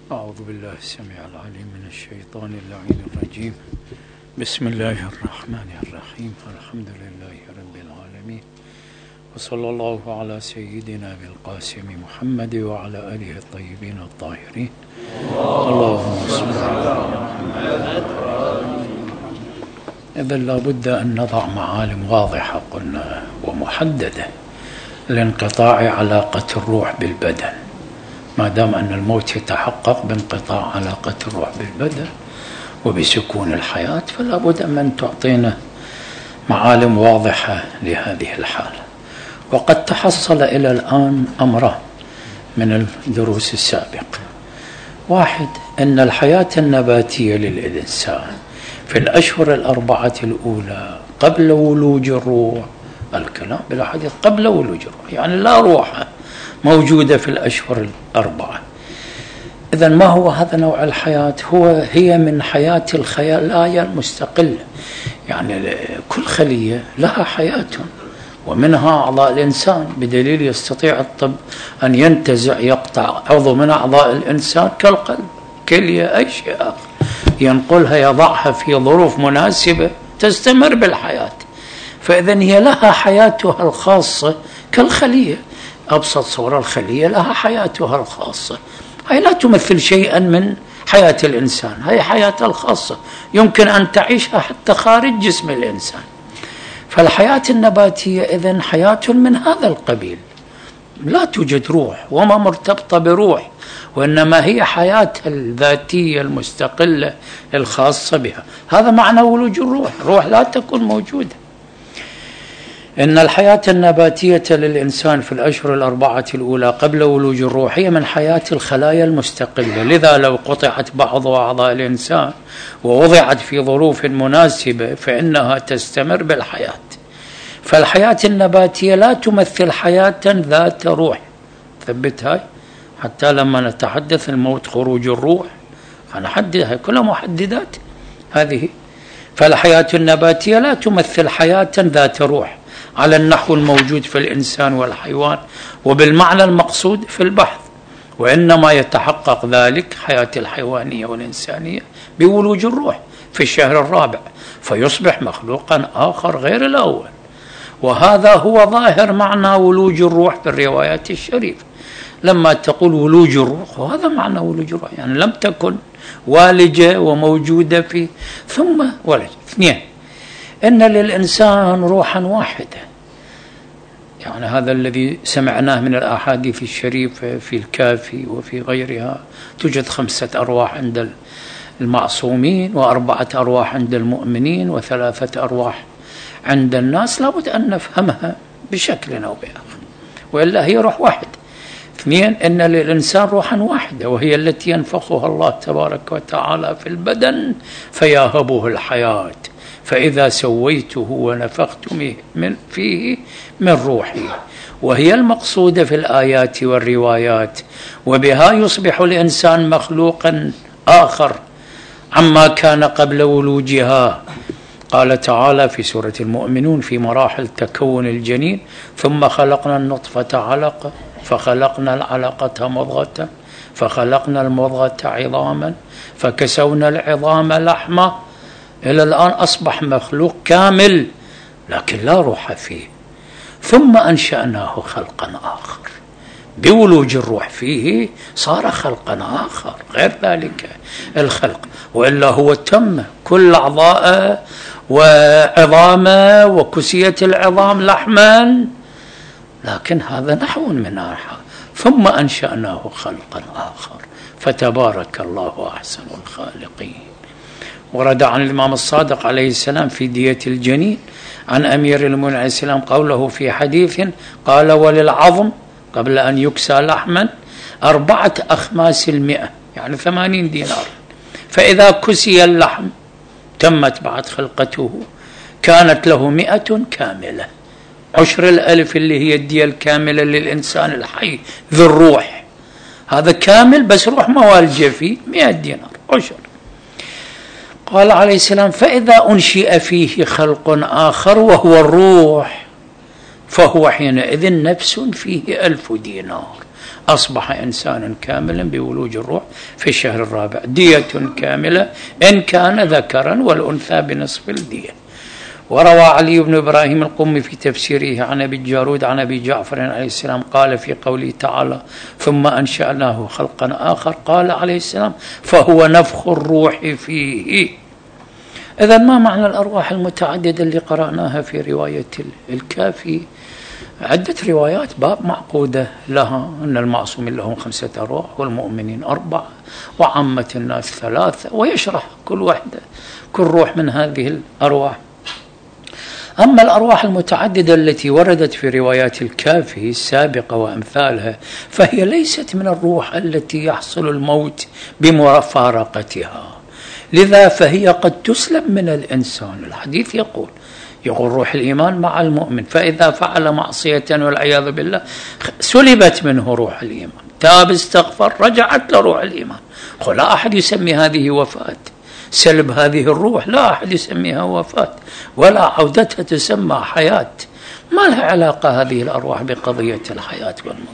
أعوذ بالله السميع العليم من الشيطان اللعين الرجيم. بسم الله الرحمن الرحيم. الحمد لله رب العالمين، وصلى الله على سيدنا بالقاسم محمد وعلى آله الطيبين الطاهرين. اللهم صل على محمد. إذن لابد أن نضع معالم واضحة قلنا ومحددة لانقطاع علاقة الروح بالبدن. ما دام أن الموت يتحقق بانقطاع علاقة الروح بالبدن وبسكون الحياة، فلا بد من تعطينا معالم واضحة لهذه الحالة. وقد تحصل إلى الآن أمران من الدروس السابقة. واحد، أن الحياة النباتية للإنسان في الأشهر الأربعة الأولى قبل ولوج الروح، الكلام بالحديث قبل ولوج الروح، يعني لا روح موجودة في الأشهر الأربعة. إذن ما هو هذا نوع الحياة؟ هي من حياة الخلايا المستقلة، يعني كل خلية لها حياة، ومنها أعضاء الإنسان، بدليل يستطيع الطب أن ينتزع يقطع عضو من أعضاء الإنسان كالقلب، كلية، أي شيء آخر، ينقلها يضعها في ظروف مناسبة تستمر بالحياة. فإذن هي لها حياتها الخاصة كالخلية، أبسط صورة الخلية لها حياتها الخاصة، هي لا تمثل شيئا من حياة الإنسان، هي حياتها الخاصة يمكن أن تعيشها حتى خارج جسم الإنسان. فالحياة النباتية إذن حياة من هذا القبيل، لا توجد روح وما مرتبطة بروح، وإنما هي حياتها الذاتية المستقلة الخاصة بها. هذا معنى ولوج الروح، الروح لا تكون موجودة. إن الحياة النباتية للإنسان في الأشهر الأربعة الأولى قبل ولوج الروح هي من حياة الخلايا المستقلة، لذا لو قطعت بعض أعضاء الإنسان ووضعت في ظروف مناسبة فإنها تستمر بالحياة. فالحياة النباتية لا تمثل حياة ذات روح، ثبت هاي حتى لما نتحدث الموت خروج الروح هنحددها، كلها محددات هذه. فالحياة النباتية لا تمثل حياة ذات روح على النحو الموجود في الإنسان والحيوان وبالمعنى المقصود في البحث، وإنما يتحقق ذلك حياة الحيوانية والإنسانية بولوج الروح في الشهر الرابع، فيصبح مخلوقا آخر غير الأول. وهذا هو ظاهر معنى ولوج الروح في الروايات الشريفة. لما تقول ولوج الروح، وهذا معنى ولوج الروح، يعني لم تكن والجة وموجودة في ثم ولج. اثنين، إن للإنسان روحا واحدة، يعني هذا الذي سمعناه من الأحاديث الشريفة في الكافي وفي غيرها. توجد 5 أرواح عند المعصومين، و4 أرواح عند المؤمنين، و3 أرواح عند الناس. لابد أن نفهمها بشكل أو بآخر، وإلا هي روح واحد. اثنين، إن للإنسان روحا واحدة وهي التي ينفخها الله تبارك وتعالى في البدن فيهبه الحياة، فإذا سويته ونفخت فيه من روحي، وهي المقصودة في الآيات والروايات، وبها يصبح الإنسان مخلوقا آخر عما كان قبل ولوجها. قال تعالى في سورة المؤمنون في مراحل تكون الجنين: ثم خلقنا النطفة علقة فخلقنا العلقة مضغة فخلقنا المضغة عظاما فكسونا العظام لحما. إلى الآن أصبح مخلوق كامل لكن لا روح فيه. ثم أنشأناه خلقا آخر، بولوج الروح فيه صار خلقا آخر غير ذلك الخلق، وإلا هو تم كل أعضاء وعظامه وكسية العظام لحما، لكن هذا نحو منها. ثم أنشأناه خلقا آخر فتبارك الله أحسن الخالقين. ورد عن الإمام الصادق عليه السلام في دية الجنين عن أمير المؤمنين عليه السلام قوله في حديث قال: وللعظم قبل أن يكسى لحما 4 أخماس 100، يعني 80 دينار، فإذا كسي اللحم تمت بعد خلقته كانت له 100 كاملة، 10 الألف اللي هي الدية الكاملة للإنسان الحي ذو الروح، هذا كامل بس روح ما والجة فيه 100 دينار 10. قال عليه السلام: فإذا أنشئ فيه خلق آخر وهو الروح فهو حينئذ نفس فيه 1000 دينار، أصبح إنسانا كاملا بولوج الروح في الشهر الرابع، دية كاملة إن كان ذكرا، والأنثى بنصف الدية. وروى علي بن إبراهيم القمي في تفسيره عن أبي الجارود عن أبي جعفر عليه السلام قال في قوله تعالى: ثم أنشأناه خلقا آخر، قال عليه السلام: فهو نفخ الروح فيه. إذن ما معنى الأرواح المتعددة اللي قرأناها في رواية الكافي؟ عدة روايات باب معقودة لها، أن المعصومين لهم 5 أرواح والمؤمنين 4 وعامة الناس 3، ويشرح كل روح من هذه الأرواح. أما الأرواح المتعددة التي وردت في روايات الكافي السابقة وأمثالها فهي ليست من الروح التي يحصل الموت بمفارقتها، لذا فهي قد تسلب من الإنسان. الحديث يقول روح الإيمان مع المؤمن، فإذا فعل معصية والعياذ بالله سلبت منه روح الإيمان، تاب استغفر رجعت لروح الإيمان. لا أحد يسمي هذه وفاة، سلب هذه الروح لا أحد يسميها وفاة، ولا عودتها تسمى حياة. ما لها علاقة هذه الأرواح بقضية الحياة والموت.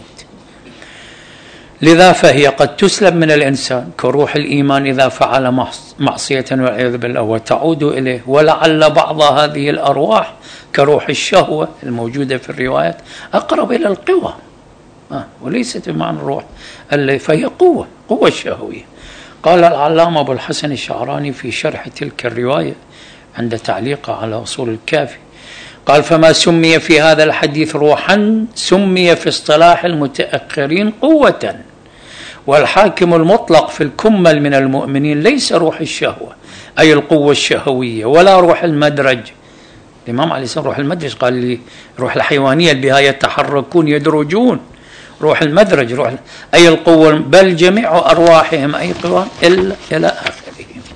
لذا فهي قد تسلب من الإنسان كروح الإيمان إذا فعل معصية والعياذ بالله وتعود إليه. ولعل بعض هذه الأرواح كروح الشهوة الموجودة في الروايات أقرب إلى القوى، وليست بمعنى الروح، فهي قوة شهوية. قال العلامة أبو الحسن الشعراني في شرح تلك الرواية عند تعليقه على أصول الكافي، قال: فما سمي في هذا الحديث روحا سمي في اصطلاح المتأخرين قوة، والحاكم المطلق في الكمل من المؤمنين ليس روح الشهوة أي القوة الشهوية، ولا روح المدرج. الإمام عليه السلام روح المدرج قال لي روح الحيوانية بها يتحركون يدرجون، روح المدرج أي القوة، بل جميع أرواحهم أي قوى إلى آخره.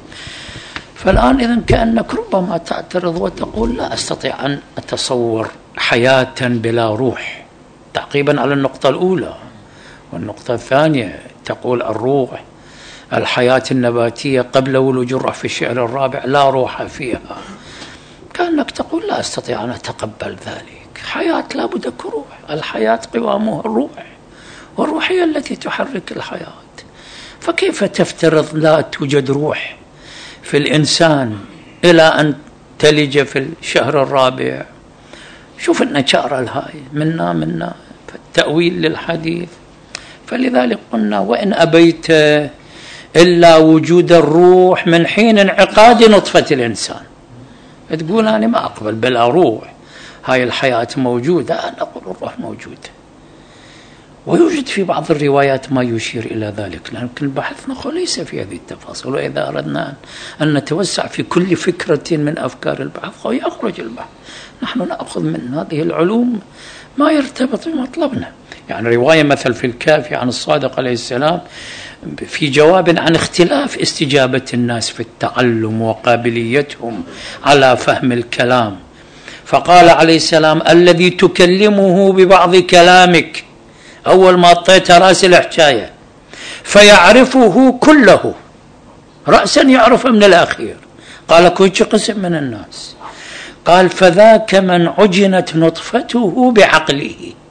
فالآن إذن كأنك ربما تعترض وتقول: لا أستطيع أن أتصور حياة بلا روح، تعقيبا على النقطة الأولى. والنقطة الثانية تقول الروح الحياة النباتية قبل ولوج الروح في الشهر الرابع لا روح فيها، كأنك تقول: لا أستطيع أن أتقبل ذلك، حياة لا بد كروح، الحياة قوامها الروح، والروح هي التي تحرك الحياة. فكيف تفترض لا توجد روح في الإنسان إلى أن تلج في الشهر الرابع؟ شوف النشارة الهائل منا التأويل للحديث. فلذلك قلنا: وإن أبيت إلا وجود الروح من حين انعقاد نطفة الإنسان. تقول: أنا ما أقبل بلا روح، هاي الحياة موجودة. أنا أقول الروح موجودة، ويوجد في بعض الروايات ما يشير إلى ذلك، لكن البحث نقول ليس في هذه التفاصيل. وإذا أردنا أن نتوسع في كل فكرة من أفكار البحث يخرج البحث، نحن نأخذ من هذه العلوم ما يرتبط بمطلبنا. يعني رواية مثل في الكافي عن الصادق عليه السلام في جواب عن اختلاف استجابة الناس في التعلم وقابليتهم على فهم الكلام، فقال عليه السلام: الذي تكلمه ببعض كلامك، أول ما أعطيت رأس الحكاية، فيعرفه كله رأسا يعرف من الأخير. قال: كنت قسم من الناس. قال: فذاك من عجنت نطفته بعقله.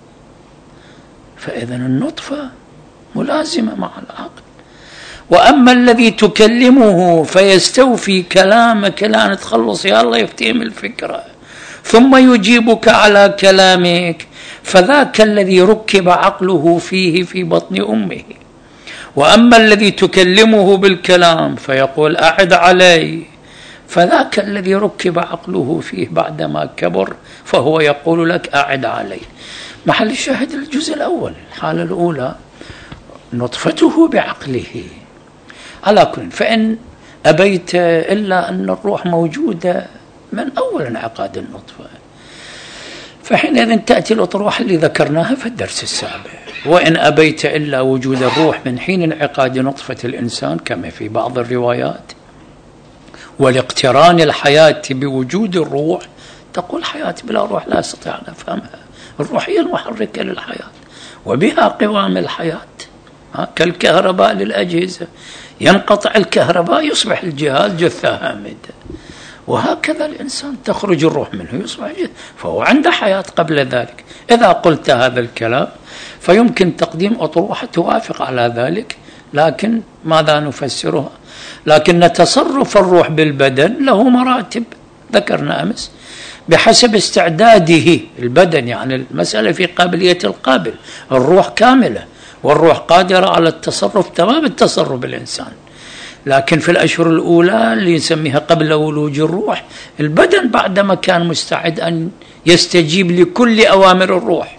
فإذن النطفة ملازمة مع العقل. وأما الذي تكلمه فيستوفي كلامك لأن تخلص يا الله يفتهم الفكرة ثم يجيبك على كلامك، فذاك الذي ركب عقله فيه في بطن أمه. وأما الذي تكلمه بالكلام فيقول: أعد علي، فذاك الذي ركب عقله فيه بعدما كبر فهو يقول لك: أعد علي. محل الشاهد الجزء الأول، الحالة الأولى نطفته بعقله. على كل، فإن أبيت إلا أن الروح موجودة من أول انعقاد النطفة، فحينئذ تأتي الأطروحة اللي ذكرناها في الدرس السابق. وإن أبيت إلا وجود الروح من حين انعقاد نطفة الإنسان كما في بعض الروايات، والاقتران الحياة بوجود الروح، تقول حياة بلا روح لا أستطيع أن أفهمها. الروح هي المحركة للحياة وبها قوام الحياة، كالكهرباء للأجهزة، ينقطع الكهرباء يصبح الجهاز جثة هامدة، وهكذا الإنسان تخرج الروح منه يصبح جثة، فهو عنده حياة قبل ذلك. إذا قلت هذا الكلام فيمكن تقديم أطروحة توافق على ذلك، لكن ماذا نفسرها؟ لكن تصرف الروح بالبدن له مراتب ذكرنا أمس بحسب استعداده البدن، يعني المسألة في قابلية القابل. الروح كاملة والروح قادرة على التصرف تمام التصرف الإنسان، لكن في الأشهر الأولى اللي نسميها قبل ولوج الروح، البدن بعدما كان مستعد أن يستجيب لكل أوامر الروح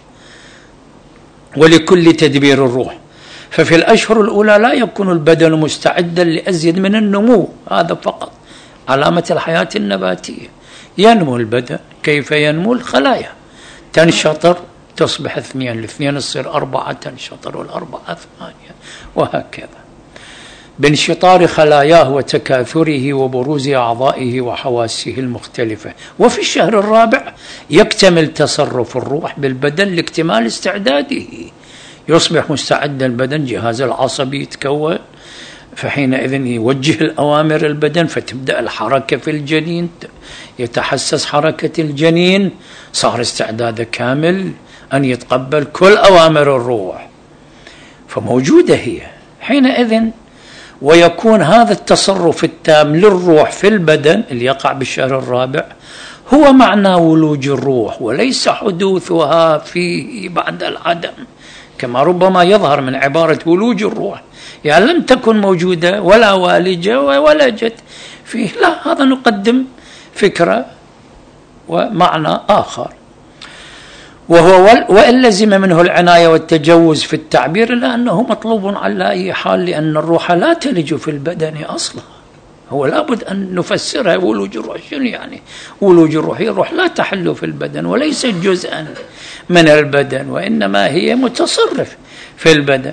ولكل تدبير الروح. ففي الأشهر الأولى لا يكون البدن مستعدا لأزيد من النمو، هذا فقط علامة الحياة النباتية. ينمو البدن، كيف ينمو؟ الخلايا تنشطر تصبح 2، الاثنين تصير 4، تنشطر والأربعة 8، وهكذا بانشطار خلاياه وتكاثره وبروز أعضائه وحواسه المختلفة. وفي الشهر الرابع يكتمل تصرف الروح بالبدن لاكتمال استعداده، يصبح مستعد البدن، جهاز العصبي يتكون، فحينئذ يوجه الأوامر البدن، فتبدأ الحركة في الجنين، يتحسس حركة الجنين، صار استعداده كامل أن يتقبل كل أوامر الروح، فموجودة هي حينئذ. ويكون هذا التصرف التام للروح في البدن اللي يقع بالشهر الرابع هو معنى ولوج الروح، وليس حدوثها فيه بعد العدم، كما ربما يظهر من عبارة ولوج الروح، يعني لم تكن موجودة ولا والجة وولجت فيه، لا، هذا نقدم فكرة ومعنى آخر. وإن لزم منه العناية والتجوز في التعبير، إلا أنه مطلوب على أي حال، لأن الروح لا تلج في البدن أصلا، هو لابد أن نفسرها. ولوج الروح شنو يعني؟ ولوج الروح هي الروح لا تحل في البدن وليست جزءا من البدن، وإنما هي متصرف في البدن،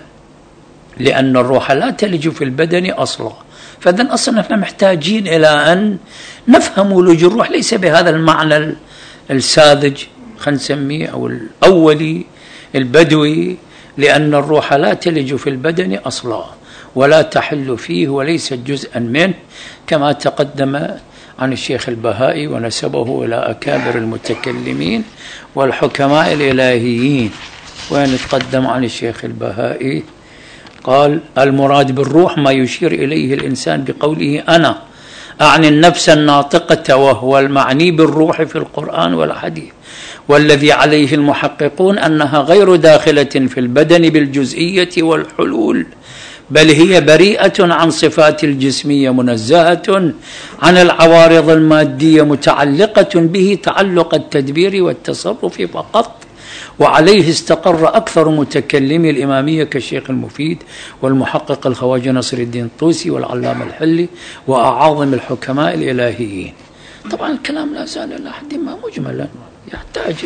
لأن الروح لا تلج في البدن أصلا. فإذن أصلا نحن محتاجين إلى أن نفهم ولوج الروح ليس بهذا المعنى الساذج، خلينا نسميه أو الأولي البدوي، لأن الروح لا تلج في البدن أصلا ولا تحل فيه وليست جزءا منه، كما تقدم عن الشيخ البهائي ونسبه إلى أكابر المتكلمين والحكماء الإلهيين. وين تقدم عن الشيخ البهائي؟ قال: المراد بالروح ما يشير إليه الإنسان بقوله أنا، أعني النفس الناطقة، وهو المعني بالروح في القرآن والحديث، والذي عليه المحققون أنها غير داخلة في البدن بالجزئية والحلول، بل هي بريئة عن صفات الجسمية، منزهة عن العوارض المادية، متعلقة به تعلق التدبير والتصرف فقط. وعليه استقر أكثر متكلمي الإمامية كالشيخ المفيد والمحقق الخواجة نصر الدين الطوسي والعلامة الحلي وأعاظم الحكماء الإلهيين. طبعا الكلام لا زال إلى حد ما مجملا، يحتاج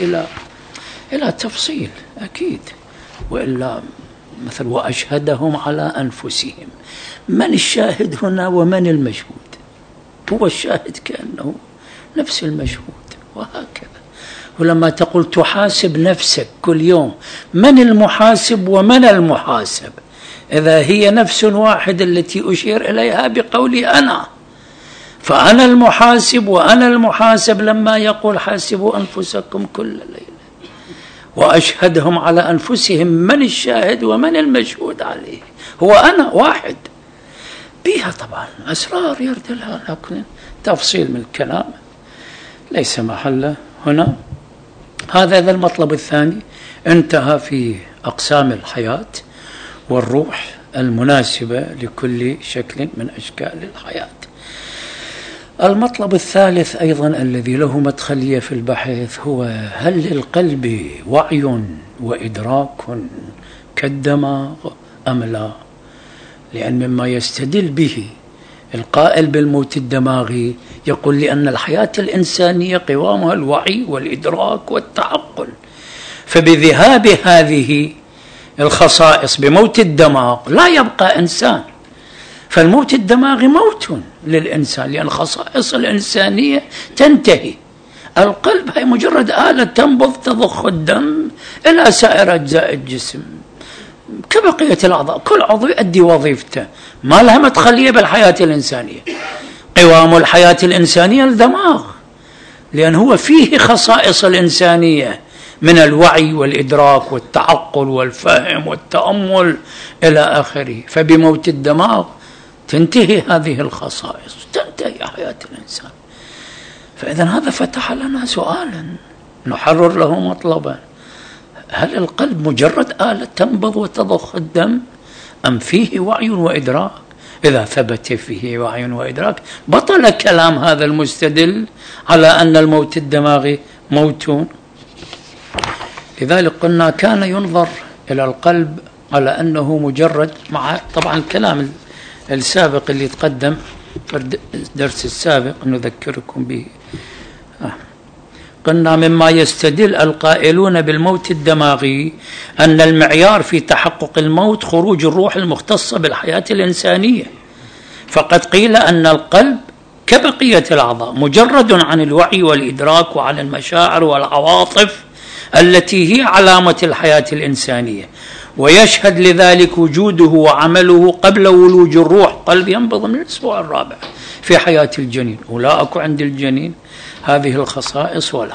إلى تفصيل أكيد، وإلا مثل وأشهدهم على أنفسهم. من الشاهد هنا ومن المشهود؟ هو الشاهد كأنه نفس المشهود، وهكذا. ولما تقول تحاسب نفسك كل يوم، من المحاسب ومن المحاسب؟ إذا هي نفس واحدة التي أشير إليها بقولي أنا، فأنا المحاسب وأنا المحاسب. لما يقول حاسبوا أنفسكم كل ليلة وأشهدهم على أنفسهم، من الشاهد ومن المشهود عليه؟ هو أنا واحد. بها طبعا أسرار يرد لها، لكن تفصيل من الكلام ليس محله هنا. هذا المطلب الثاني انتهى في أقسام الحياة والروح المناسبة لكل شكل من أشكال الحياة. المطلب الثالث أيضا الذي له مدخلية في البحث هو: هل للقلب وعي وإدراك كالدماغ أم لا؟ لأن مما يستدل به القائل بالموت الدماغي يقول لأن الحياة الإنسانية قوامها الوعي والإدراك والتعقل، فبذهاب هذه الخصائص بموت الدماغ لا يبقى إنسان، فالموت الدماغي موت للإنسان، لأن الخصائص الإنسانية تنتهي. القلب هي مجرد آلة تنبض تضخ الدم إلى سائر أجزاء الجسم كبقية الأعضاء، كل عضو يؤدي وظيفته، ما لها مدخلية بالحياة الإنسانية. قوام الحياة الإنسانية الدماغ، لأن هو فيه خصائص الإنسانية من الوعي والإدراك والتعقل والفهم والتأمل إلى آخره. فبموت الدماغ تنتهي هذه الخصائص، تنتهي حياة الإنسان. فإذا هذا فتح لنا سؤالا نحرر له مطلبا: هل القلب مجرد آلة تنبض وتضخ الدم، أم فيه وعي وإدراك؟ إذا ثبت فيه وعي وإدراك بطل كلام هذا المستدل على أن الموت الدماغي موت. لذلك قلنا كان ينظر إلى القلب على أنه مجرد، مع طبعا الكلام السابق اللي تقدم في الدرس السابق نذكركم به. قلنا مما يستدل القائلون بالموت الدماغي أن المعيار في تحقق الموت خروج الروح المختصة بالحياة الإنسانية، فقد قيل أن القلب كبقية الأعضاء مجرد عن الوعي والإدراك وعن المشاعر والعواطف التي هي علامة الحياة الإنسانية، ويشهد لذلك وجوده وعمله قبل ولوج الروح. قلب ينبض من الأسبوع الرابع في حياة الجنين، ولا أكو عند الجنين هذه الخصائص ولا.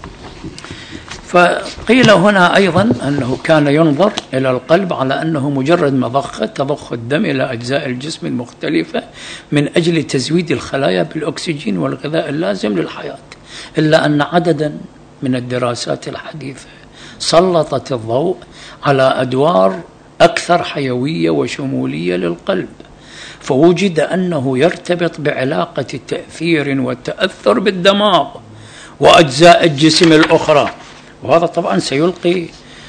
فقيل هنا أيضا أنه كان ينظر إلى القلب على أنه مجرد مضخة تضخ الدم إلى أجزاء الجسم المختلفة من أجل تزويد الخلايا بالأكسجين والغذاء اللازم للحياة. إلا أن عددا من الدراسات الحديثة سلطت الضوء على أدوار أكثر حيوية وشمولية للقلب، فوجد أنه يرتبط بعلاقة تأثير وتأثر بالدماغ وأجزاء الجسم الأخرى. وهذا طبعا سيلقي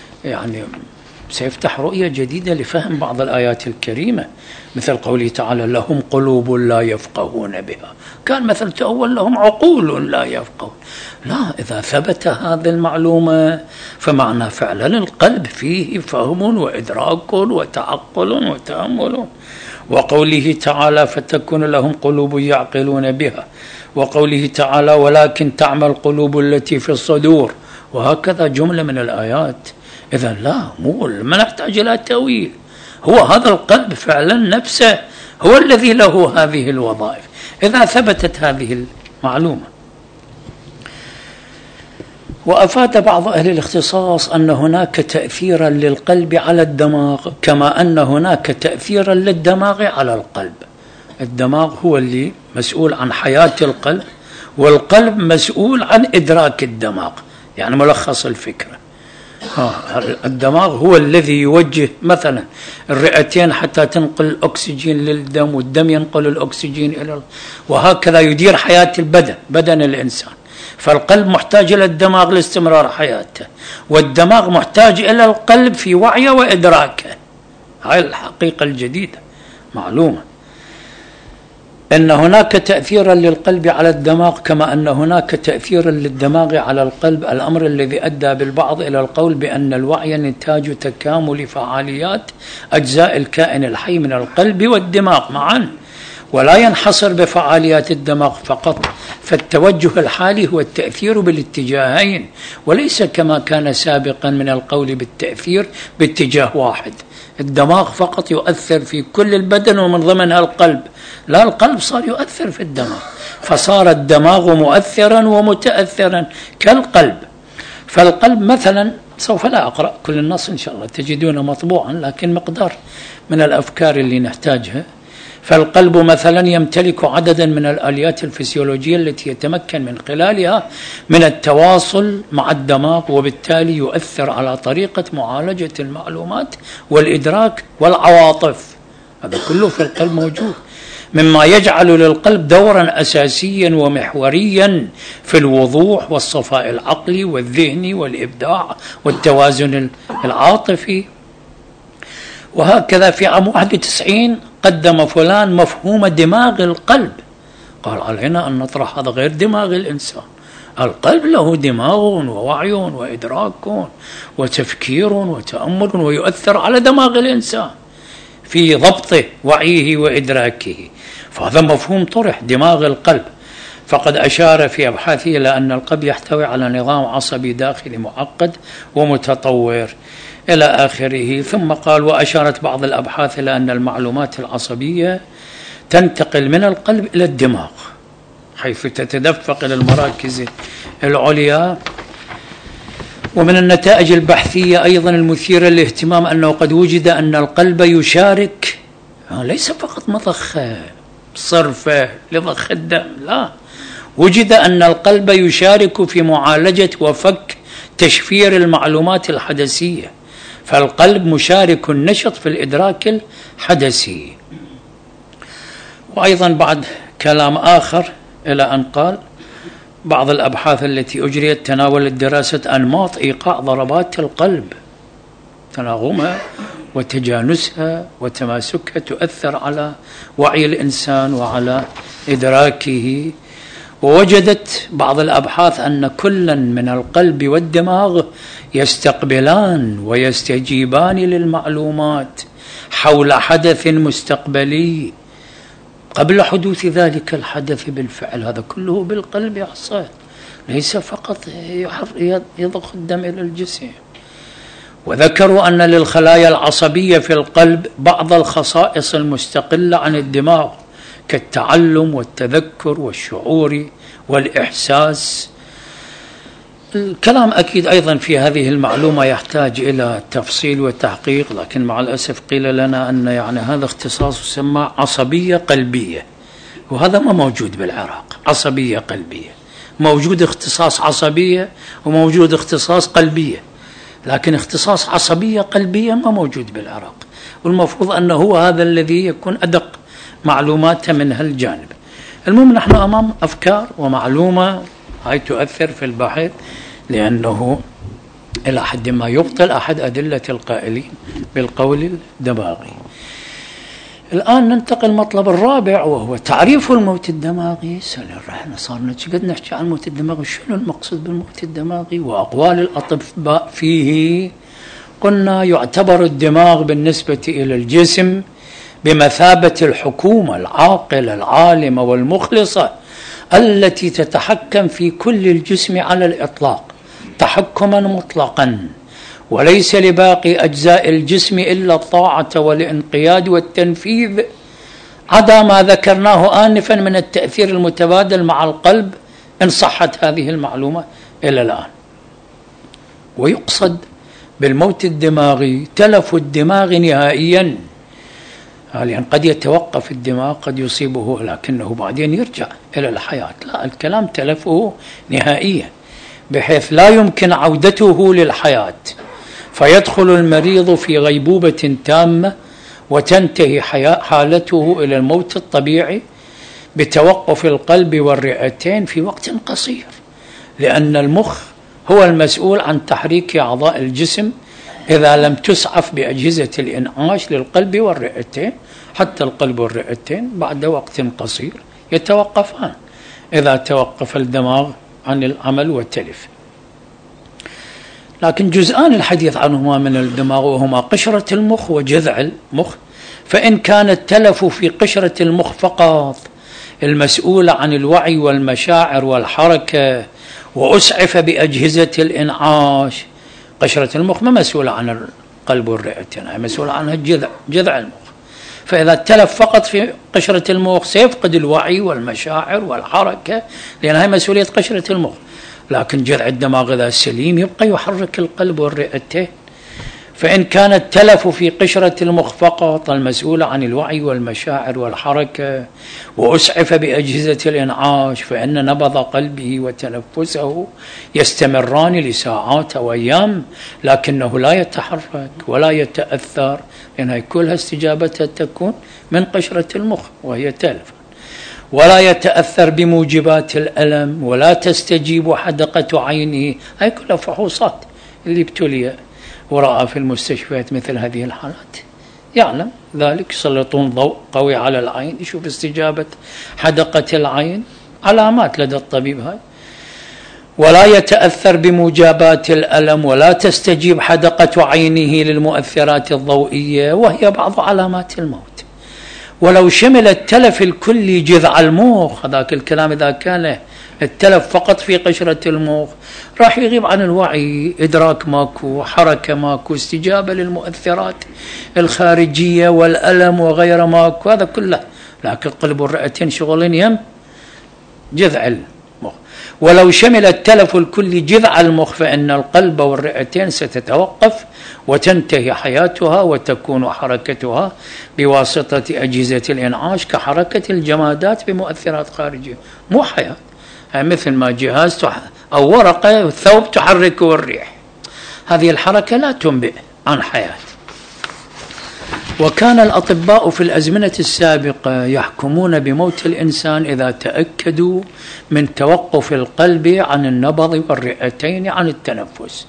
سيفتح رؤية جديدة لفهم بعض الآيات الكريمة، مثل قوله تعالى: لهم قلوب لا يفقهون بها. كان مثل تأول لهم عقول لا يفقهون. لا، إذا ثبت هذه المعلومة فمعنى فعلا القلب فيه فهم وإدراك وتعقل وتأمل. وقوله تعالى: فتكون لهم قلوب يعقلون بها، وقوله تعالى: ولكن تعمى القلوب التي في الصدور، وهكذا جملة من الآيات. إذا لا، ما نحتاج إلى تأويل، هو هذا القلب فعلا نفسه هو الذي له هذه الوظائف إذا ثبتت هذه المعلومة. وأفاد بعض أهل الاختصاص أن هناك تأثيرا للقلب على الدماغ، كما أن هناك تأثيرا للدماغ على القلب. الدماغ هو اللي مسؤول عن حياة القلب، والقلب مسؤول عن إدراك الدماغ، يعني ملخص الفكرة. الدماغ هو الذي يوجه مثلا الرئتين حتى تنقل الأكسجين للدم، والدم ينقل الأكسجين إلى وهكذا يدير حياة البدن، بدن الإنسان. فالقلب محتاج إلى الدماغ لاستمرار حياته، والدماغ محتاج إلى القلب في وعيه وإدراكه. هاي الحقيقة الجديدة معلومة، أن هناك تأثيرا للقلب على الدماغ كما أن هناك تأثيرا للدماغ على القلب، الأمر الذي أدى بالبعض إلى القول بأن الوعي نتاج تكامل فعاليات أجزاء الكائن الحي من القلب والدماغ معا، ولا ينحصر بفعاليات الدماغ فقط. فالتوجه الحالي هو التأثير بالاتجاهين، وليس كما كان سابقا من القول بالتأثير باتجاه واحد. الدماغ فقط يؤثر في كل البدن ومن ضمنها القلب، لا، القلب صار يؤثر في الدماغ، فصار الدماغ مؤثرا ومتأثرا كالقلب. فالقلب مثلا، سوف لا أقرأ كل النص إن شاء الله تجدونه مطبوعا، لكن مقدار من الأفكار اللي نحتاجها. فالقلب مثلا يمتلك عددا من الآليات الفسيولوجية التي يتمكن من خلالها من التواصل مع الدماغ، وبالتالي يؤثر على طريقة معالجة المعلومات والإدراك والعواطف. هذا كله في القلب موجود، مما يجعل للقلب دورا أساسيا ومحوريا في الوضوح والصفاء العقلي والذهني والإبداع والتوازن العاطفي. وهكذا في عام 91 قدم فلان مفهوم دماغ القلب، قال علينا أن نطرح هذا غير دماغ الإنسان. القلب له دماغ ووعي وإدراك وتفكير وتأمل، ويؤثر على دماغ الإنسان في ضبط وعيه وإدراكه. فهذا مفهوم طرح، دماغ القلب. فقد أشار في أبحاثه إلى أن القلب يحتوي على نظام عصبي داخلي معقد ومتطور إلى آخره. ثم قال: وأشارت بعض الأبحاث إلى أن المعلومات العصبية تنتقل من القلب إلى الدماغ، حيث تتدفق إلى المراكز العليا. ومن النتائج البحثية أيضا المثيرة للاهتمام أنه قد وجد أن القلب يشارك، ليس فقط مضخ صرفة لضخ الدم، لا، وجد أن القلب يشارك في معالجة وفك تشفير المعلومات الحدثية، فالقلب مشارك نشط في الإدراك الحدثي. وأيضا بعد كلام آخر إلى أن قال بعض الأبحاث التي أجريت تناولت دراسة أنماط إيقاع ضربات القلب، تناغمها وتجانسها وتماسكها تؤثر على وعي الإنسان وعلى إدراكه. ووجدت بعض الأبحاث أن كلا من القلب والدماغ يستقبلان ويستجيبان للمعلومات حول حدث مستقبلي قبل حدوث ذلك الحدث بالفعل. هذا كله بالقلب يحصل، ليس فقط يضخ الدم إلى الجسم. وذكروا أن للخلايا العصبية في القلب بعض الخصائص المستقلة عن الدماغ كالتعلم والتذكر والشعور والإحساس. الكلام أكيد أيضا في هذه المعلومة يحتاج إلى تفصيل وتحقيق، لكن مع الأسف قيل لنا أن يعني هذا اختصاص يسمى عصبية قلبية، وهذا ما موجود بالعراق. عصبية قلبية موجود، اختصاص عصبية وموجود اختصاص قلبية، لكن اختصاص عصبية قلبية ما موجود بالعراق، والمفروض أنه هو هذا الذي يكون أدق معلوماته من هالجانب. المهم نحن أمام أفكار ومعلومة هاي تؤثر في البحث، لأنه إلى حد ما يبطل أحد أدلة القائلين بالقول الدماغي. الآن ننتقل المطلب الرابع، وهو تعريف الموت الدماغي. احنا صارنا قد نحكي عن الموت الدماغي، شنو المقصود بالموت الدماغي وأقوال الأطباء فيه. قلنا يعتبر الدماغ بالنسبة إلى الجسم بمثابة الحكومة العاقلة العالمة والمخلصة التي تتحكم في كل الجسم على الإطلاق تحكما مطلقا، وليس لباقي أجزاء الجسم إلا الطاعة والانقياد والتنفيذ، عدا ما ذكرناه آنفا من التأثير المتبادل مع القلب إن صحت هذه المعلومة إلى الآن. ويقصد بالموت الدماغي تلف الدماغ نهائيا، يعني قد يتوقف الدماغ، قد يصيبه لكنه بعدين يرجع إلى الحياة. لا، الكلام تلفه نهائيا بحيث لا يمكن عودته للحياة، فيدخل المريض في غيبوبة تامة وتنتهي حالته إلى الموت الطبيعي بتوقف القلب والرئتين في وقت قصير، لأن المخ هو المسؤول عن تحريك أعضاء الجسم إذا لم تسعف بأجهزة الإنعاش للقلب والرئتين. حتى القلب والرئتين بعد وقت قصير يتوقفان إذا توقف الدماغ عن العمل والتلف. لكن جزءان الحديث عنهما من الدماغ، وهما قشرة المخ وجذع المخ. فإن كان التلف في قشرة المخ فقط المسؤولة عن الوعي والمشاعر والحركة وأسعف بأجهزة الإنعاش، قشرة المخ ما مسؤولة عن القلب والرئتين، هي مسؤولة عنها جذع المخ. فإذا التلف فقط في قشرة المخ سيفقد الوعي والمشاعر والحركة، لأن هي مسؤولية قشرة المخ. لكن جذع الدماغ إذا سليم يبقى يحرك القلب والرئتين. فإن كان التلف في قشرة المخ فقط المسؤولة عن الوعي والمشاعر والحركة وأسعف بأجهزة الإنعاش، فإن نبض قلبه وتنفسه يستمران لساعات وأيام، لكنه لا يتحرك ولا يتأثر، لأنها كلها استجابتها تكون من قشرة المخ وهي تلف. ولا يتأثر بموجبات الألم، ولا تستجيب حدقة عينه. هاي كلها فحوصات اللي ابتلي ورأى في المستشفيات مثل هذه الحالات يعلم ذلك، يسلطون ضوء قوي على العين يشوف استجابة حدقة العين، علامات لدى الطبيب هاي. ولا يتأثر بموجبات الألم، ولا تستجيب حدقة عينه للمؤثرات الضوئية، وهي بعض علامات الموت. ولو شمل التلف الكلي جذع المخ، هذاك الكلام إذا كان التلف فقط في قشرة المخ راح يغيب عن الوعي، إدراك ماكو، حركة ماكو، استجابة للمؤثرات الخارجية والألم وغير ماكو، هذا كله. لكن قلب الرئتين شغلين يم جذع المخ. ولو شمل التلف الكلي جذع المخ فإن القلب والرئتين ستتوقف وتنتهي حياتها وتكون حركتها بواسطة أجهزة الإنعاش كحركة الجمادات بمؤثرات خارجية، مو حياة. مثل ما جهاز أو ورقة ثوب تحركه الريح، هذه الحركة لا تنبئ عن حياة. وكان الأطباء في الأزمنة السابقة يحكمون بموت الإنسان إذا تأكدوا من توقف القلب عن النبض والرئتين عن التنفس،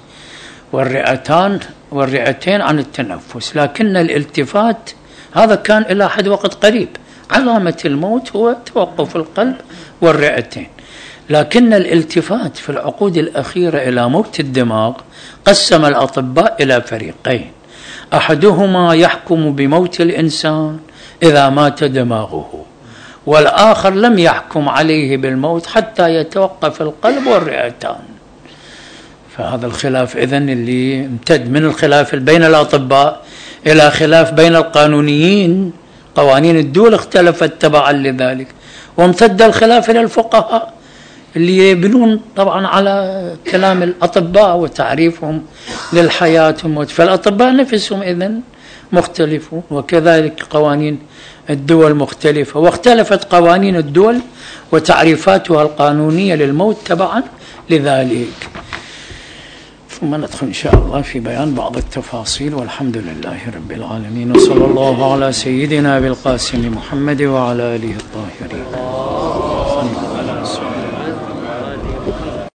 والرئتين عن التنفس، لكن الالتفات هذا كان إلى حد وقت قريب. علامة الموت هو توقف القلب والرئتين، لكن الالتفات في العقود الأخيرة إلى موت الدماغ قسم الأطباء إلى فريقين: أحدهما يحكم بموت الإنسان إذا مات دماغه، والآخر لم يحكم عليه بالموت حتى يتوقف القلب والرئتان. فهذا الخلاف إذن اللي امتد من الخلاف بين الأطباء إلى خلاف بين القانونيين، قوانين الدول اختلفت تبعا لذلك، وامتد الخلاف إلى الفقهاء اللي يبنون طبعا على كلام الأطباء وتعريفهم للحياة والموت. فالأطباء نفسهم إذن مختلفون، وكذلك قوانين الدول مختلفة، واختلفت قوانين الدول وتعريفاتها القانونية للموت تبعا لذلك. ثم ندخل إن شاء الله في بيان بعض التفاصيل، والحمد لله رب العالمين، وصلى الله على سيدنا بالقاسم محمد وعلى آله الطاهرين.